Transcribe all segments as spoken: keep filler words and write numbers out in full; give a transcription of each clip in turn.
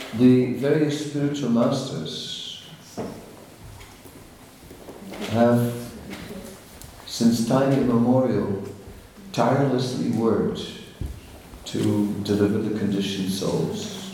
The various spiritual masters have, since time immemorial, tirelessly worked to deliver the conditioned souls.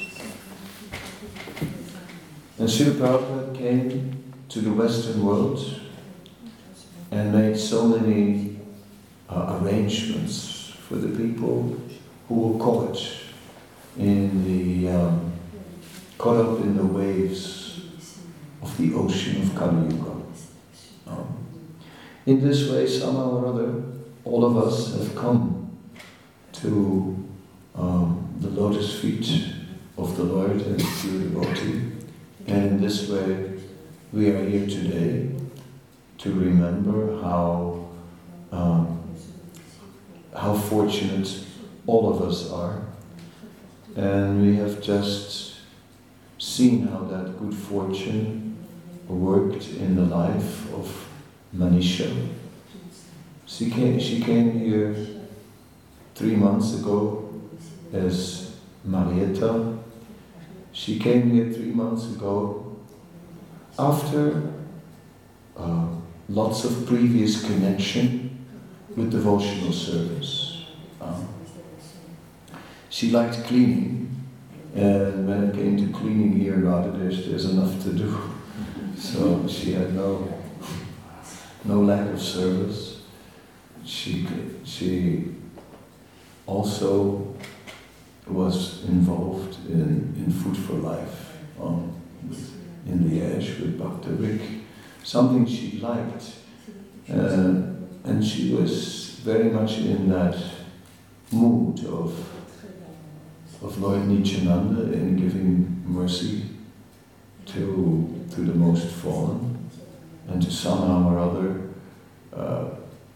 And Srila Prabhupada came to the Western world and made so many uh, arrangements for the people who were caught in the um, caught up in the waves of the ocean of Kali Yuga. Um, in this way, somehow or other, all of us have come to um, the lotus feet of the Lord and His pure devotee, and in this way, we are here today to remember how um, how fortunate all of us are, and we have just seen how that good fortune worked in the life of Manisha. She came, she came here three months ago as Marietta. She came here three months ago after uh, lots of previous connection with devotional service. Um, she liked cleaning, and when it came to cleaning here in Radhadesh, there's enough to do. So she had no no lack of service. She she also was involved in, in Food for Life um, in the Ash with Bhakta Rick, something she liked. Uh, and she was very much in that mood of of Lord Nityananda in giving mercy to, to the most fallen, and to somehow or other uh,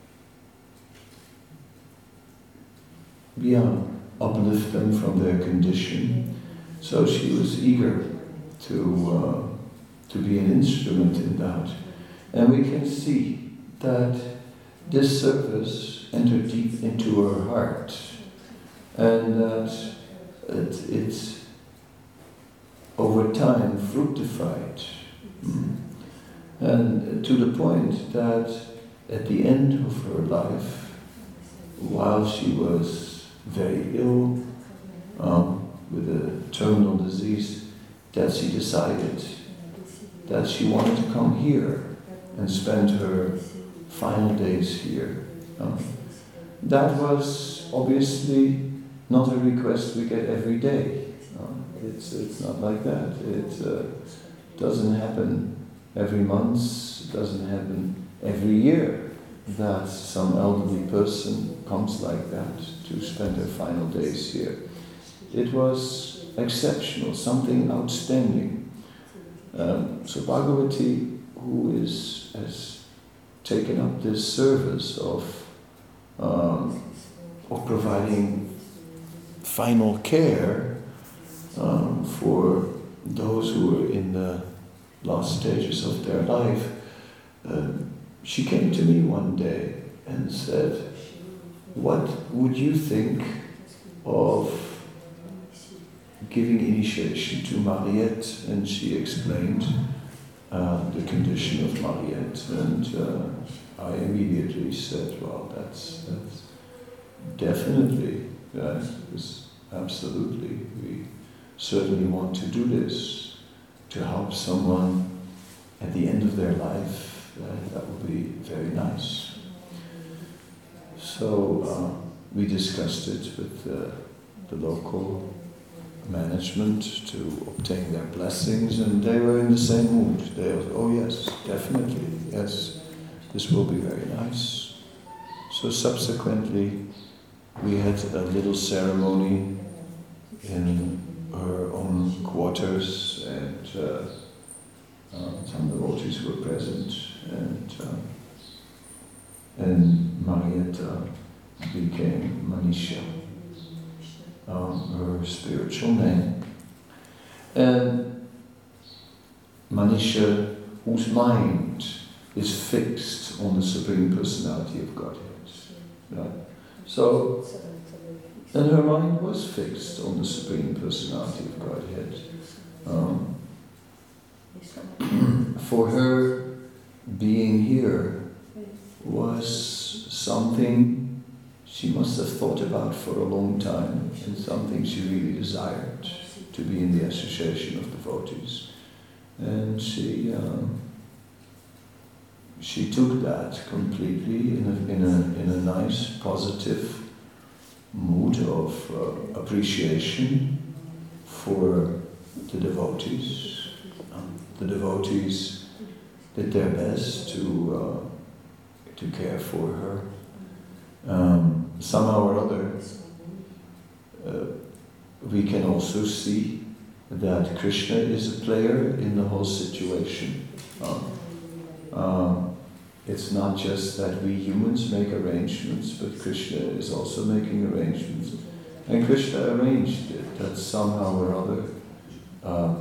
yeah, uplift them from their condition. So she was eager to uh, to be an instrument in that. And we can see that this service entered deep into her heart, and that it, it over time fructified. Mm. And to the point that at the end of her life, while she was very ill, um, with a terminal disease, that she decided that she wanted to come here and spend her final days here. Um, that was obviously not a request we get every day. Um, it's it's not like that. It uh, doesn't happen every month. It doesn't happen every year that some elderly person comes like that to spend her final days here. It was exceptional, something outstanding. Um, so Bhagavati, who is has taken up this service of um, of providing final care um, for those who are in the last stages of their life, um, she came to me one day and said, "What would you think of giving initiation to Mariette?" And she explained uh, the condition of Mariette, and uh, I immediately said, "Well, that's that's definitely, that is absolutely, we certainly want to do this to help someone at the end of their life. Uh, that would be very nice." So uh, we discussed it with uh, the local management to obtain their blessings, and they were in the same mood. They were, "Oh yes, definitely, yes, this will be very nice." So subsequently, we had a little ceremony in her own quarters, and uh, uh, some devotees were present, and uh, and Marietta became Manisha, um, her spiritual name. And Manisha, whose mind is fixed on the Supreme Personality of Godhead. Right? So, and her mind was fixed on the Supreme Personality of Godhead. Um, for her, being here was something she must have thought about for a long time, and something she really desired, to be in the association of devotees. And she um, she took that completely in a, in a, in a nice, positive mood of uh, appreciation for the devotees. Um, the devotees did their best to uh, to care for her. Um, somehow or other, uh, we can also see that Krishna is a player in the whole situation. Um, um, it's not just that we humans make arrangements, but Krishna is also making arrangements. And Krishna arranged it, that somehow or other uh,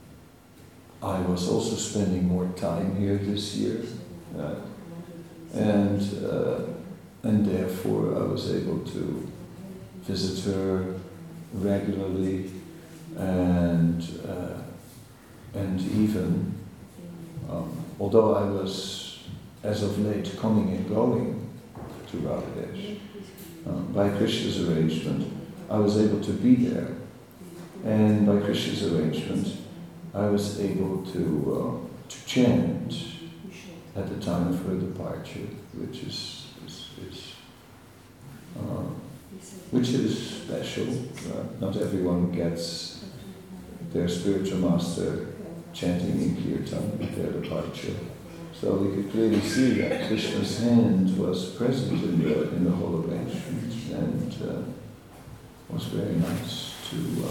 I was also spending more time here this year. Uh, and uh, and therefore I was able to visit her regularly, and uh, and even um, although I was as of late coming and going to Bangladesh, um, by Krishna's arrangement I was able to be there, and by Krishna's arrangement I was able to uh, to chant at the time of her departure, which is is, is uh, which is special. Uh, not everyone gets their spiritual master chanting in kirtan at their departure. So we could clearly see that Krishna's hand was present in the in the whole arrangement, and uh, was very nice to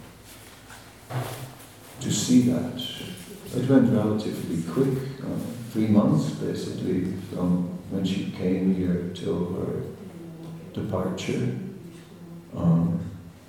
uh, to see that. It went relatively quick, uh, three months basically, from when she came here till her departure, um,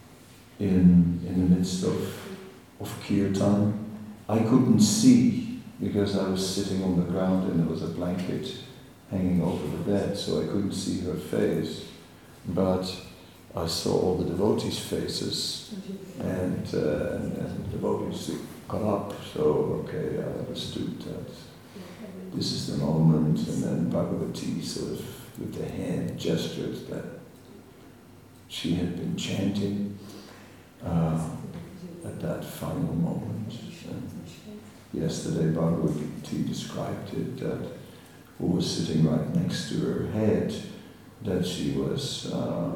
in in the midst of of kirtan. I couldn't see because I was sitting on the ground and there was a blanket hanging over the bed, so I couldn't see her face. But I saw all the devotees' faces, and, uh, and, and the devotees got up, so okay, I understood that this is the moment, and then Bhagavati sort of with the hand gestured that she had been chanting uh, at that final moment. And yesterday Bhagavati described it, that who was sitting right next to her head, that she was uh,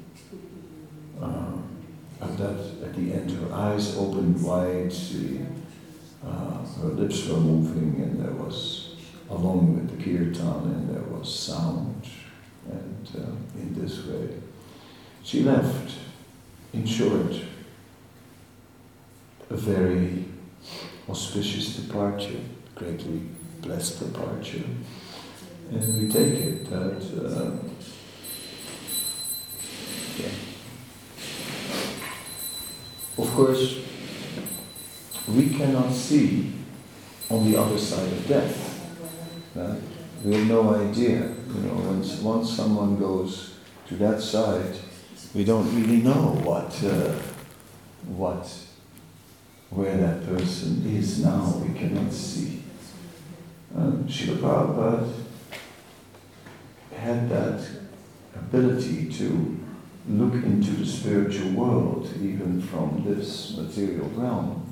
uh, at that at the end her eyes opened wide, she, uh, her lips were moving, and there was, along with the kirtan, and there was sound, and uh, in this way she left. In short, a very auspicious departure, greatly blessed departure, and we take it that uh, yeah. Of course, we cannot see on the other side of death. Right? We have no idea. You know, once once someone goes to that side, we don't really know what uh, what where that person is now. We cannot see. Um, Srila Prabhupada had that ability to look into the spiritual world, even from this material realm.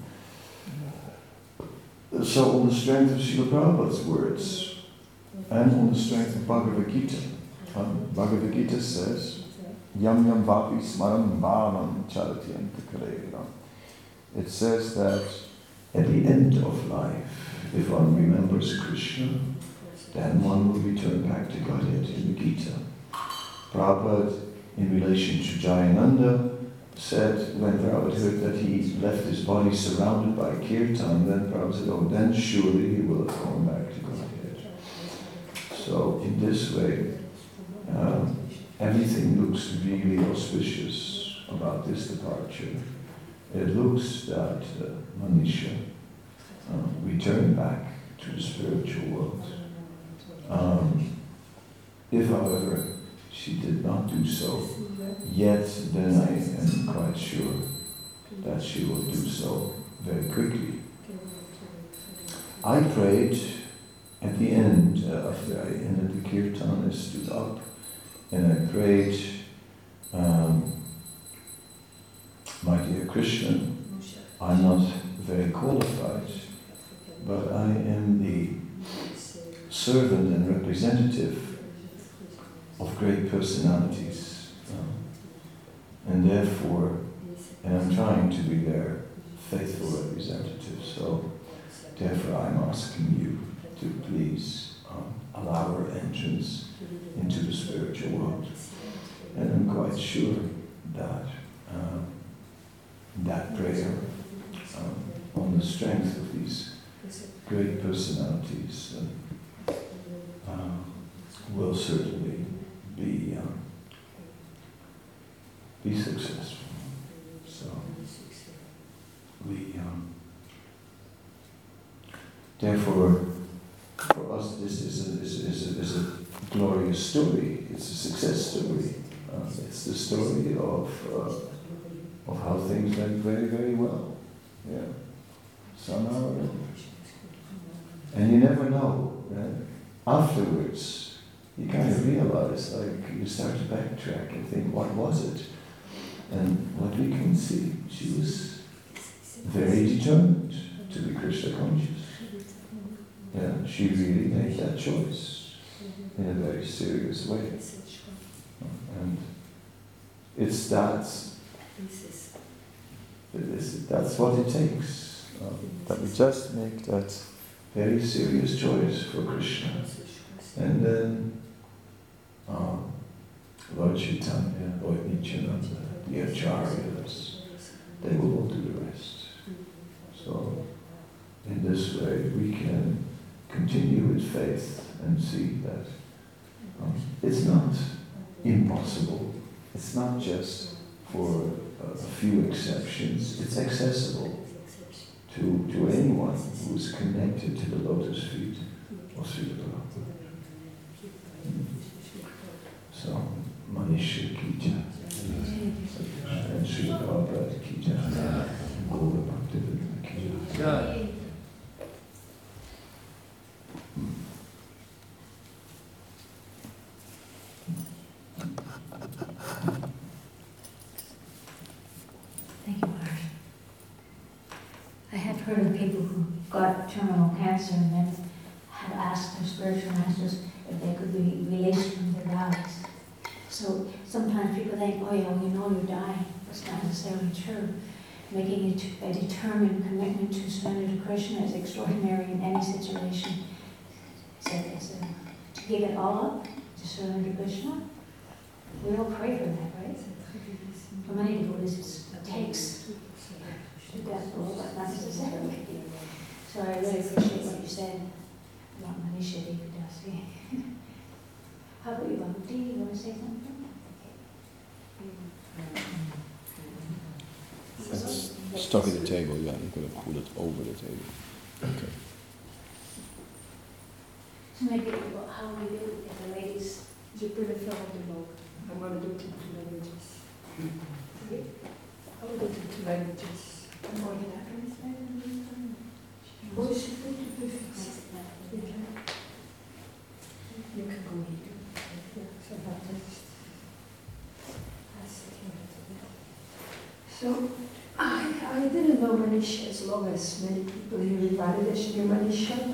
So on the strength of Srila Prabhupada's words, and on the strength of Bhagavad Gita, um, Bhagavad Gita says, Yam yam vapi smaram bhavam chalatyanta kalera. It says that at the end of life, if one remembers Krishna, then one will return back to Godhead in the Gita. Prabhupada, in relation to Jayananda, said when Prabhupada heard that he left his body surrounded by kirtan, then Prabhupada said, oh, then surely he will have gone back to Godhead. So in this way, uh, everything looks really auspicious about this departure. It looks that uh, Manisha uh, returned back to the spiritual world. Um, if, however, she did not do so, yet then I am quite sure that she will do so very quickly. I prayed at the end, uh, after I ended the kirtan, I stood up and I prayed, um, my dear Krishna, I'm not very qualified, but I am the servant and representative of great personalities. Um, and therefore, and I'm trying to be their faithful representative, so therefore I'm asking you to please um, allow our entrance into the spiritual world. And I'm quite sure that um, that prayer, um, on the strength of these great personalities, uh, uh, will certainly be um, be successful. So we, um, therefore, for us, this is a, is, is, a, is a glorious story. It's a success story. Uh, it's the story of uh, of how things went very, very well. Yeah, somehow. And you never know. Right? Afterwards, you kind of realize, like, you start to backtrack and think, what was it? And what we can see, she was very determined to be Krishna conscious. Yeah, she really made that choice in a very serious way. And it's that, that's what it takes. Uh, that we just make that very serious choice for Krishna. And then um, Lord Chaitanya, Lord Nityananda, the Acharyas, they will all do the rest. So in this way we can continue with faith and see that um, it's not impossible. It's not just for a, a few exceptions. It's accessible to, to anyone who is connected to the lotus feet of Srila Prabhupada. So, Manisha ki jai, and Srila Prabhupada ki jai, and Gaura Bhaktivedanta ki jai. Thank you, Maharaj. I have heard of people who got terminal cancer and then had asked their spiritual masters if they could be released from their bodies. So sometimes people think, oh yeah, we know you're dying. That's not necessarily true. Making it a determined commitment to surrender to Krishna is extraordinary in any situation. So, so to give it all up, to surrender to Krishna, we all pray for that, right? For many people, this takes to death, but not necessarily. So I really appreciate what you said about Manisha Devidasi. How about you, Bhakti? You want to say something? It's stuck at the table, yeah, I'm going to pull it over the table. Okay. So maybe well, how we do it if the ladies... Je peux le faire en deux langues. I'm going to do it in two languages. Okay. I will do it in two languages. More than that, can you say that? Oh, je peux, tu peux faire ça. You can go here. So that is... So, I, I didn't know Manisha as long as many people here in Bangladesh knew Manisha.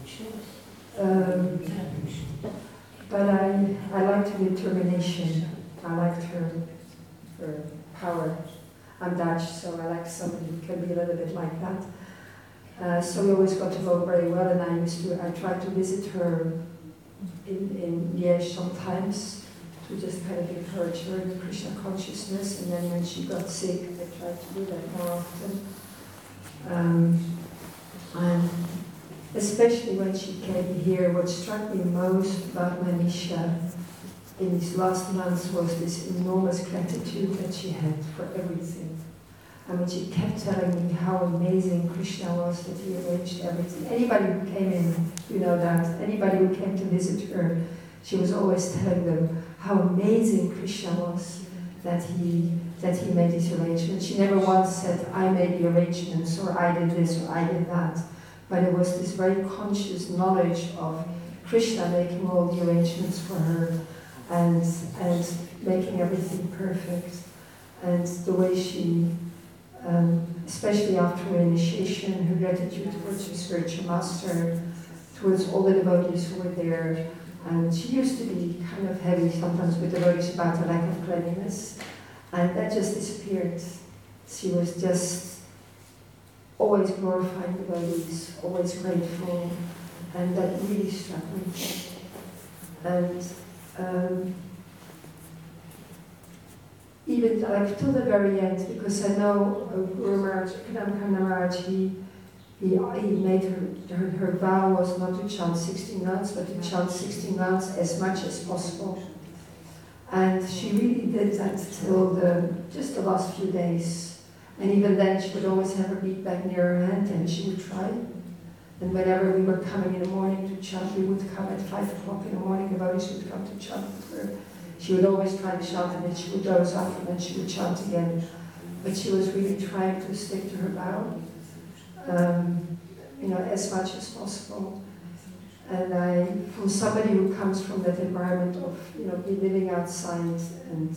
Um, but I, I liked her determination. I liked her, her power. I'm Dutch, so I like somebody who can be a little bit like that. Uh, so we always got to know very well, and I used to, I tried to visit her in, in Liège sometimes to just kind of encourage her in Krishna consciousness, and then when she got sick, I tried to do that more often. Um, and especially when she came here, what struck me most about Manisha in these last months was this enormous gratitude that she had for everything. I mean, she kept telling me how amazing Krishna was, that he arranged everything. Anybody who came in, you know that, anybody who came to visit her, she was always telling them how amazing Krishna was, that he that he made these arrangements. She never once said, I made the arrangements, or I did this, or I did that. But it was this very conscious knowledge of Krishna making all the arrangements for her and, and making everything perfect. And the way she, um, especially after her initiation, her gratitude towards her spiritual master, towards all the devotees who were there. And she used to be kind of heavy sometimes with devotees about her lack of cleanliness. And that just disappeared. She was just always glorifying devotees, always grateful, and that really struck me. And um, even like till the very end, because I know uh, Guru Maharaj, Kadam Karna Maharaj, he, he, he made her, her, her vow was not to chant sixteen rounds, but to chant sixteen rounds as much as possible. And she really did that till the, just the last few days. And even then, she would always have her bead bag near her hand, and she would try. And whenever we were coming in the morning to chant, we would come at five o'clock in the morning, the devotees would come to chant with her. She would always try to chant, and then she would doze off, and then she would chant again. But she was really trying to stick to her vow, um, you know, as much as possible. And I, from somebody who comes from that environment of, you know, be living outside and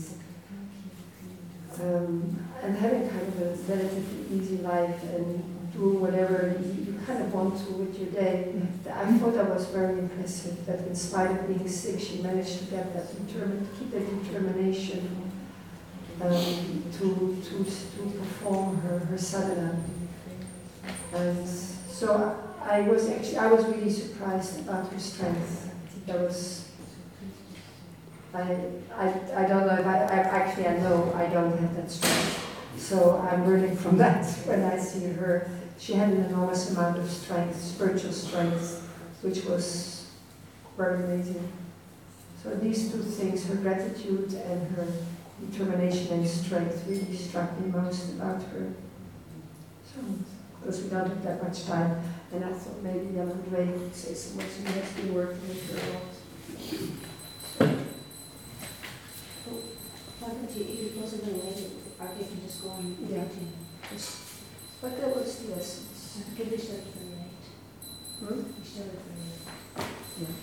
um, and having kind of a relatively easy life and do whatever you, you kind of want to with your day, I thought that was very impressive. That in spite of being sick, she managed to get that determined, keep that determination um, to to to perform her her sadhana. And so. I was actually, I was really surprised about her strength. That was, I, I, I don't know if I, I, actually I know I don't have that strength. So I'm learning from that when I see her. She had an enormous amount of strength, spiritual strength, which was very amazing. So these two things, her gratitude and her determination and strength, really struck me most about her. So, because we don't have that much time. And I thought maybe Jan André could say so much, and he has been working with her a lot. Well, why don't you, if it was a little later, I can just go on Yeah. writing. Just But that was the essence. give this up for the eight. Hmm? We started for the eight. Yeah.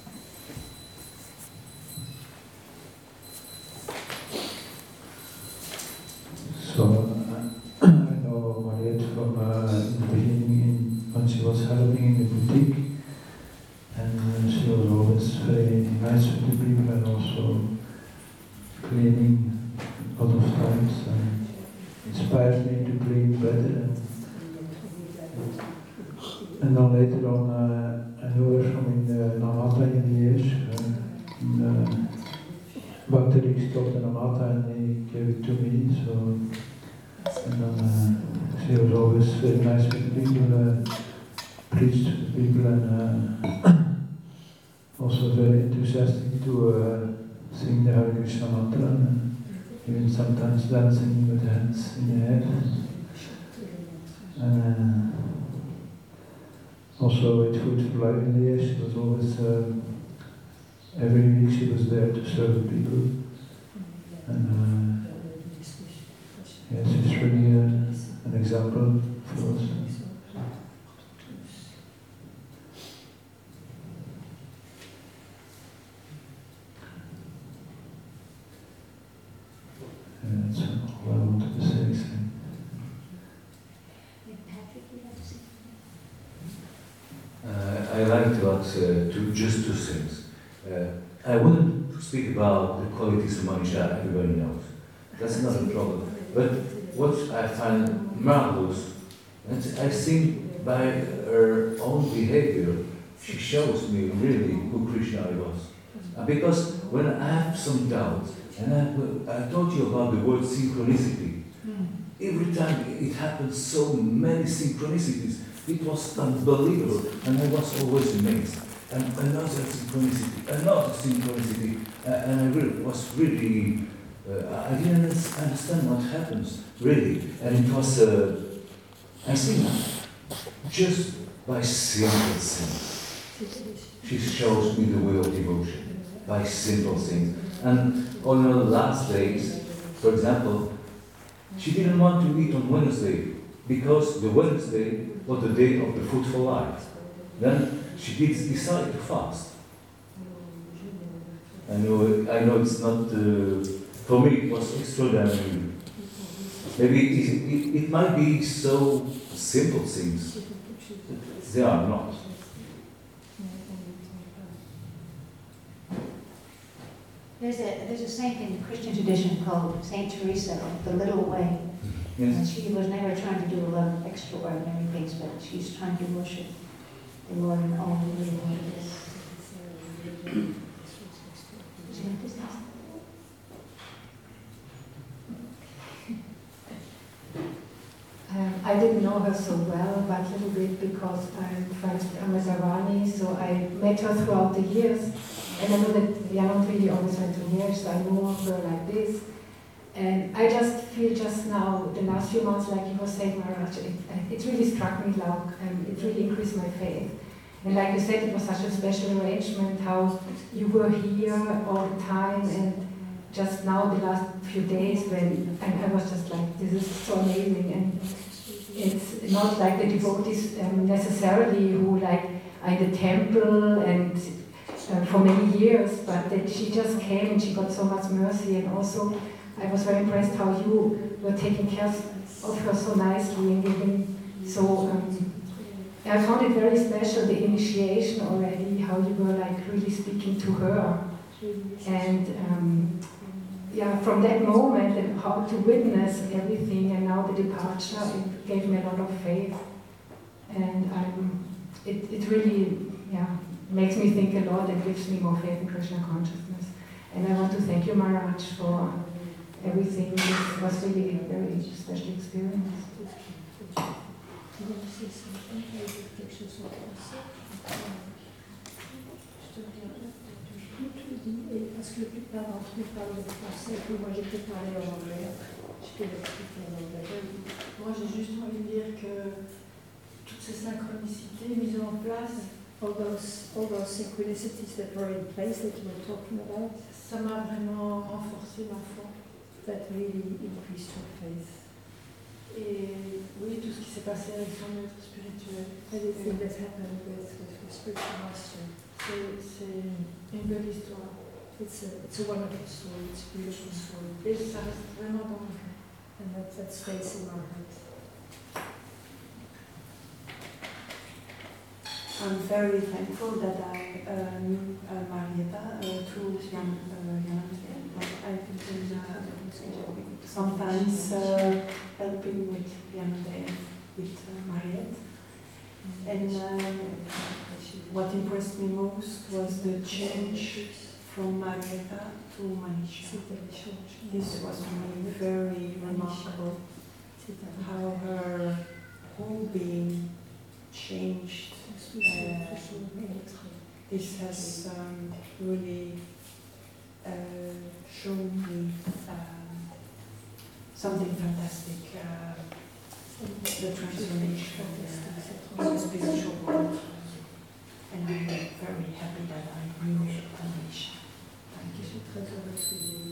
So, uh, I know Mariette from uh, in the beginning in, when she was helping in the boutique, and uh, she was always very nice with the people and also cleaning a lot of times and inspired me to clean better. And, and then later on, uh, I knew her from in uh, Namata in Liège. Uh, in, uh, Bhakti stopped in Namata and he gave it to me. So, and then uh, she was always very nice with the people, uh, preached to the people, and uh, also very enthusiastic to uh, sing the Hare Krishna mantra, and even sometimes dancing with the hands in the head. And uh, also with Food for Life in Liège, she was always, uh, every week she was there to serve the people. And uh, yes, it's really uh, an example for us. And that's all I wanted to say. So. Patrick, you have to say Uh, I like to add uh, two, just two things. Uh, I wouldn't speak about the qualities of Manisha, everybody knows. That's not a problem. But what I find marvelous, and I think by her own behavior, she shows me really who Krishna was. Uh, because when I have some doubts, and I, I told you about the word synchronicity, every time it happens so many synchronicities, it was unbelievable, and I was always amazed. And another synchronicity, another synchronicity, uh, and I really, was really, uh, I didn't understand what happens, really. And it was, uh, I think, just by simple things. She shows me the way of devotion, by simple things. And on her last days, for example, She didn't want to eat on Wednesday because the Wednesday was the day of the Food for Life. Then she did decide to fast. I know, I know it's not, uh, for me it was extraordinary. Maybe it, it, it might be so simple things. They are not. There's a, there's a saint in the Christian tradition called Saint Teresa of the Little Way. And Yes. she was never trying to do a lot of extraordinary things, but she's trying to worship the Lord in all the little ways. Would you like to say something? Um, I didn't know her so well, but a little bit because I'm friends with Amma Zavani, so I met her throughout the years. And I know that Jan really always went to here, so I know her like this. And I just feel just now, the last few months, like you were saying, Maharaj, it, it really struck me loud, and it really increased my faith. And like you said, it was such a special arrangement, how you were here all the time, and just now the last few days when and I was just like, this is so amazing. And it's not like the devotees um, necessarily who like are in the temple and uh, for many years, but that she just came and she got so much mercy. And also I was very impressed how you were taking care of her so nicely and giving so um, I found it very special, the initiation already, how you were like really speaking to her. And um, yeah, from that moment and how to witness everything, and now the departure, it gave me a lot of faith. And um, it, it really yeah, makes me think a lot and gives me more faith in Krishna consciousness. And I want to thank you, Maharaj, for everything. It was really a very special experience. Parce que la plupart d'entre nous parlent de français, puis moi j'ai peut-être parlé en anglais, je peux l'expliquer en anglais. Moi j'ai juste envie de dire que toutes ces synchronicités mises en place, All those, all those synchronicities that were in place that you were talking about, ça m'a vraiment renforcé ma foi. that really increased your faith. Et oui, tout ce qui s'est passé avec son maître spirituel, Everything that happened with, with your spiritual master, c'est c'est une belle histoire. it's a, it's a wonderful story, it's a beautiful story. Et ça reste vraiment dans mon cœur. And that, that stays in our heart. I'm very thankful that I uh, knew uh, Marietta uh, through Jan uh, Jan. I've been uh, sometimes uh, helping with Jan with uh, Mariette. And um, what impressed me most was the change from Marietta to Manisha. This was really very remarkable, how her whole being changed. Uh, this has um, really uh, shown me um, something fantastic, uh, the transformation uh, in the spiritual world. And I'm very happy that I knew Manisha. Thank you.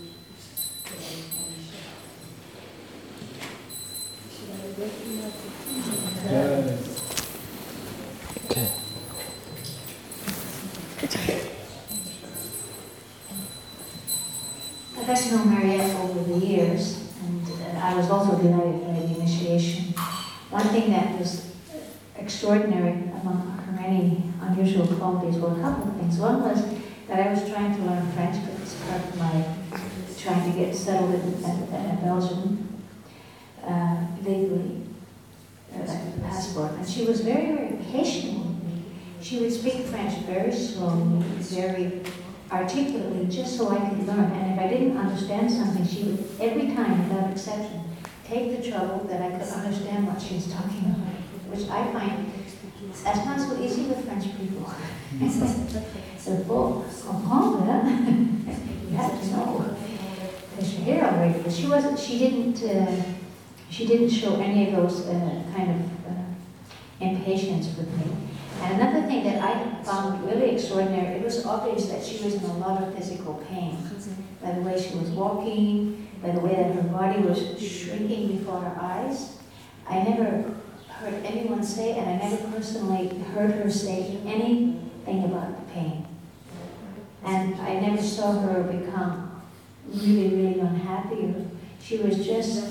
I got to know Mariette over the years, and uh, I was also delighted by the initiation. One thing that was extraordinary among her many unusual qualities were a couple of things. One was that I was trying to learn French, but it's part of my trying to get settled in, in, in Belgium uh, legally, uh, like a passport. And she was very, very patient with me. She would speak French very slowly, very articulately, just so I could learn. And if I didn't understand something, she would, every time, without exception, take the trouble that I could understand what she was talking about, which I find that's not so easy with French people. They're full. Comprendre, you have to know. Because you're here already. But she wasn't. She didn't. Uh, she didn't show any of those uh, kind of uh, impatience with me. And another thing that I found really extraordinary, it was obvious that she was in a lot of physical pain by the way she was walking, by the way that her body was shrinking before her eyes. I never heard anyone say, and I never personally heard her say anything about the pain. And I never saw her become really, really unhappy. She was just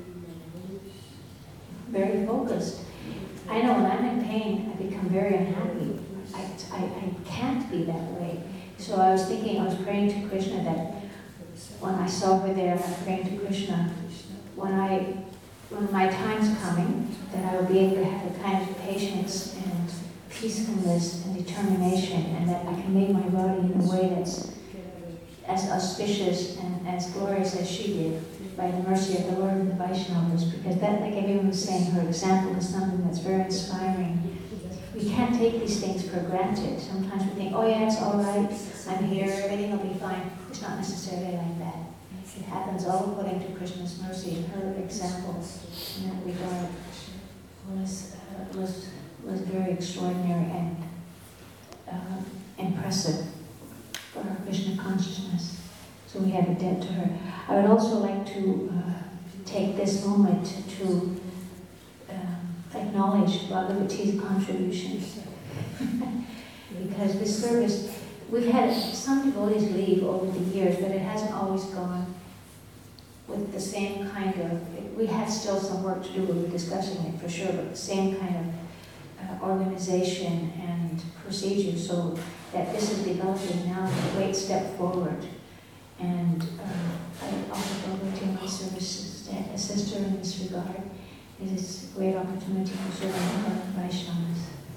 very focused. I know when I'm in pain, I become very unhappy. I, I, I can't be that way. So I was thinking, I was praying to Krishna that when I saw her there, I'm praying to Krishna, when I, when my time's coming, that I will be able to have the kind of patience and peacefulness and determination, and that I can make my body in a way that's as auspicious and as glorious as she did, by the mercy of the Lord and the Vaishnavas, because that, like everyone was saying, her example is something that's very inspiring. We can't take these things for granted. Sometimes we think, oh yeah, it's all right, I'm here, everything will be fine. It's not necessarily like that. It happens all according to Krishna's mercy, and her example in that regard was, uh, was, was very extraordinary and uh, impressive for our Krishna consciousness. So we have a debt to her. I would also like to uh, take this moment to um, acknowledge Bhagavati's contributions. Because this service, we've had some devotees leave over the years, but it hasn't always gone with the same kind of, we had still some work to do, we were discussing it for sure, but the same kind of uh, organization and procedure, so that this is developing now a great step forward. And uh, I offer Bhagavati my services to assist her in this regard. It is a great opportunity for serving the Vaishnavas.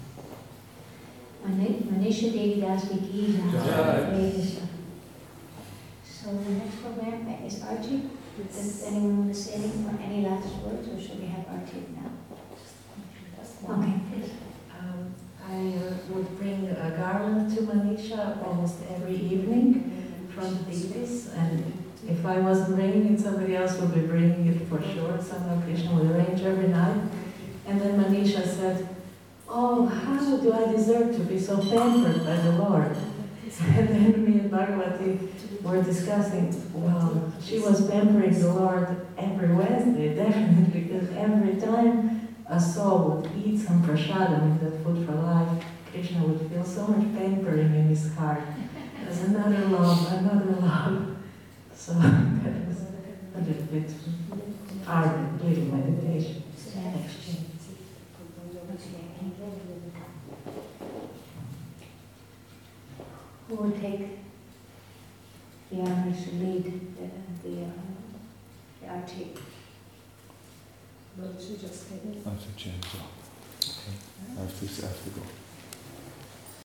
Manisha Devi Das Ki Jai. So the next program is Arti. Does anyone want to say anything, any last words, or should we have Arti now? Okay, please. Um, I uh, would bring a garland to Manisha almost every evening from the deities, and if I wasn't bringing it, somebody else would be bringing it for sure. Somehow Krishna would arrange every night. And then Manisha said, oh, how do I deserve to be so pampered by the Lord? And then me and Bhagavati were discussing, well, she was pampering the Lord every Wednesday, definitely, because every time a soul would eat some prasadam in that Food for Life, Krishna would feel so much pampering in his heart. There's another love, another love. So that was a little bit our little meditation. Who will take the honors to lead the, the, uh, the R T? I have to change. Okay. I have to, I have to go.